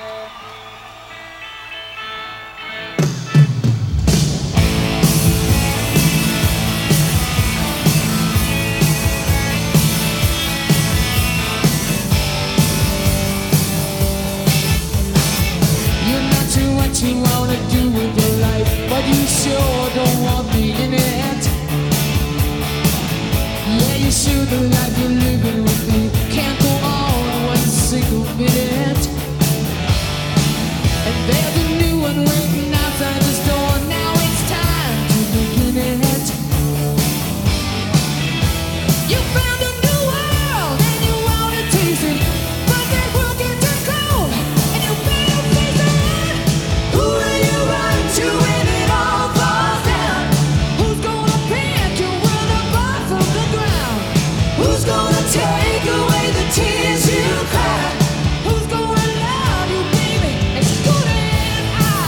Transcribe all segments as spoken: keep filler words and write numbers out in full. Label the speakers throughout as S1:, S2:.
S1: What you wanna do with your life, but you sure don't want me in it. Yeah, you sure the life you're living with me can't go on one single minute. And there's a new one waiting outside this door. Now it's time to begin it. You found a new world and you wanna taste it, but that world gets too cold and you better face it. Who will you run to when it all falls down? Who's gonna pick your world up off of the ground? Who's gonna take away the tears you cry? Who's gonna love you, baby, as good as I?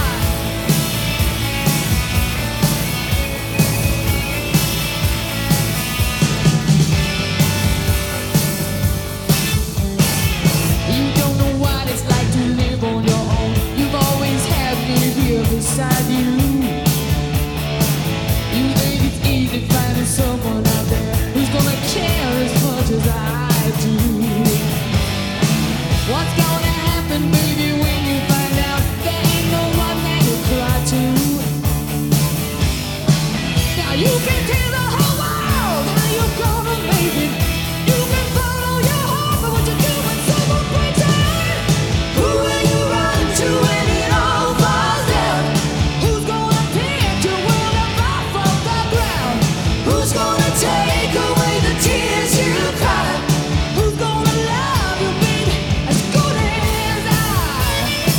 S1: You don't know what it's like to live on your own. You've always had me here beside you. You think it's easy finding someone out there who's gonna care as much as I do. What's gonna happen, baby, when you find out there ain't no one that you cry to? Now you can tell the whole world how you're gonna make it. You can follow your heart, but what you do when someone breaks your heart? Who will you run to when it all falls down? Who's gonna pick your world up off of the ground? Who's gonna take away the tears you cry? Who's gonna love you, baby, as good as I?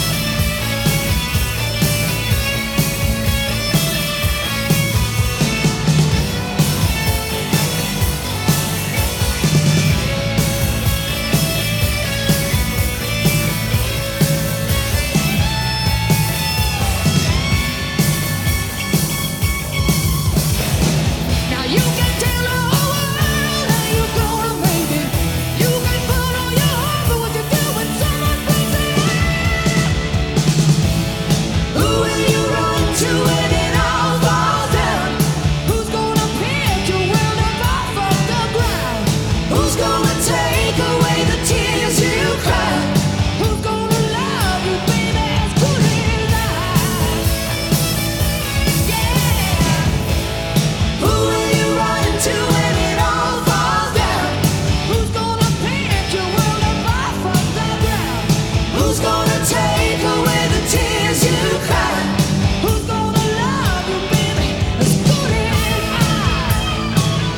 S1: Now you can tell the whole world how you're gonna make it. You can follow your heart, but what you do when someone breaks it? Who will you run to when it all falls down? Who's gonna pick your world up off of the ground? Who's gonna take away the tears you cry? Who's gonna love you, baby, as good as I? Yeah. Who will you run to when it all falls down? Who's gonna pick your world up off of the ground? Who's gonna take away the tears you cry? Who's gonna love you, baby, as good as I?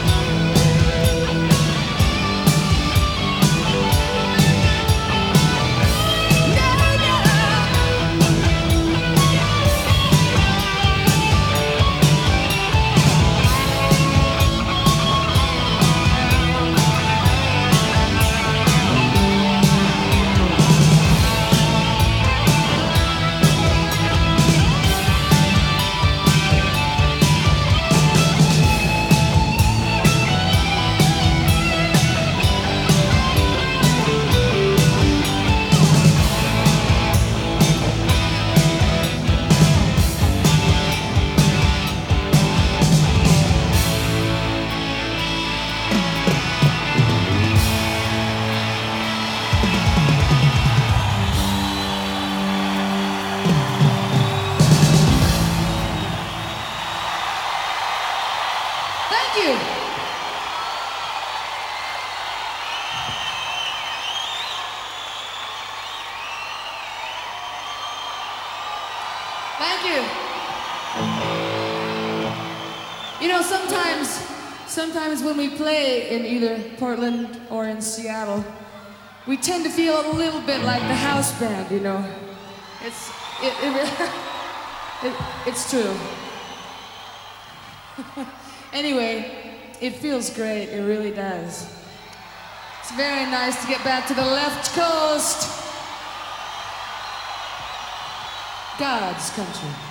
S1: Thank you. Thank you. You know, sometimes, sometimes when we play in either Portland or in Seattle, we tend to feel a little bit like the house band. You know, it's it, it, it it's true. Anyway, it feels great. It really does. It's very nice to get back to the left coast. God's country.